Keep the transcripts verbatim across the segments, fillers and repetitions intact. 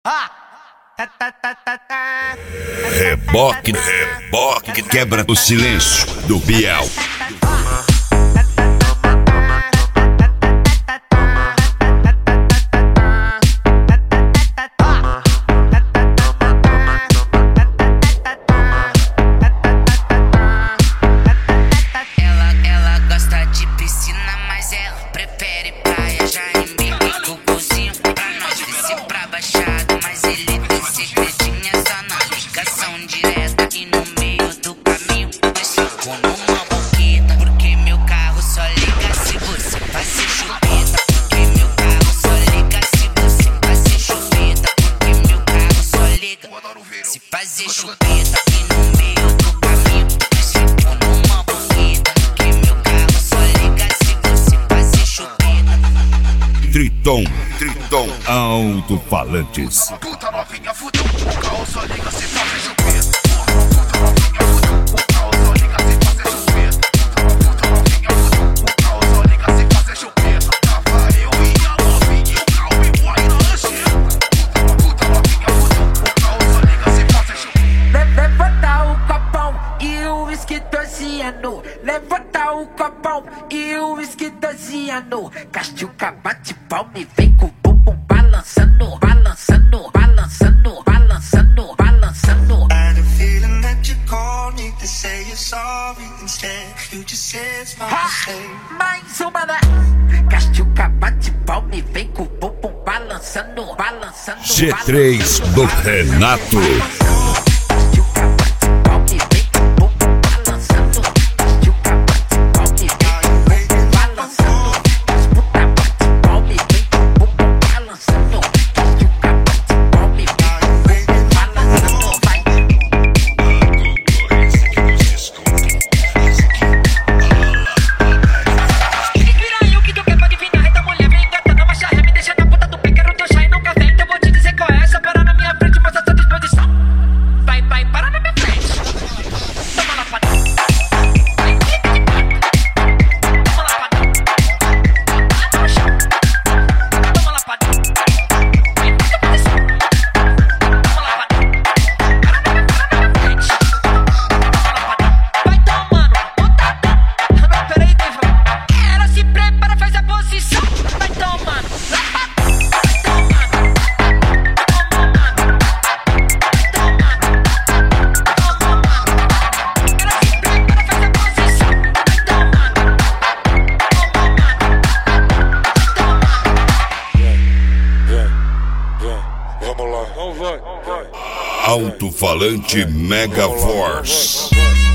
Reboque, reboque que quebra o silêncio do Biel. Se fazer chupeta aqui no meio do caminho, mas ficou numa boqueta, porque meu carro só liga se você fazer chupeta. Triton, Triton, alto-falantes. Puta novinha fudeu, o carro só liga se fazer chupeta. Puta novinha fudeu, o carro só liga se fazer chupeta. Puta novinha fudeu, o carro só liga se fazer chupeta. Tava eu e a novinha e o carro me voa na lancheira. Puta novinha fudeu, o carro só liga se fazer chupeta. Levanta o copão e o uísque torciano. Levanta o copão e o uísque torciano. Castiuca bate palma e vem com o bumbum balançando, balançando, balançando, balançando, balançando. I had a feeling that you called me to say you're sorry instead. You just said it's my mistake. Mais uma da Castiuca bate palma e vem com o bumbum balançando, balançando. G três do Renato. Alto-falante Mega Force.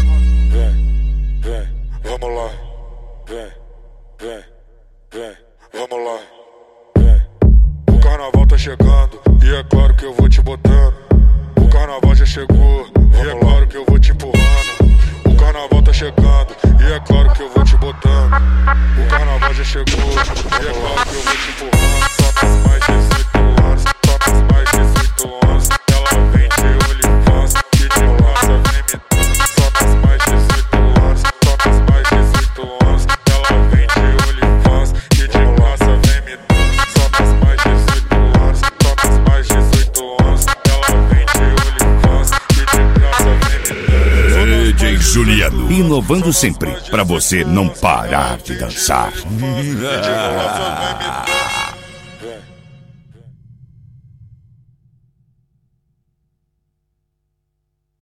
Vem, vem, vamos lá. Vem, vem, vem, vamos lá. Vem. O carnaval tá chegando e é claro que eu vou te botando. O carnaval já chegou e é claro que eu vou te empurrando. O carnaval tá chegando e é claro que eu vou te botando. O carnaval já chegou e é claro que eu vou te empurrando. Só nas mais dezoito anos, só nas mais dezoito anos. Ela vem de olivãs e de laça vem me dando. Só nas mais dezoito anos, só nas mais dezoito anos. Ela vem de olivãs e de laça vem me dando. Só nas mais dezoito anos, só nas mais dezoito anos. Ela vem de olivãs e de graça vem me dando. D J Juliano, inovando sempre, pra você não parar de dançar. E de laça vem me dando.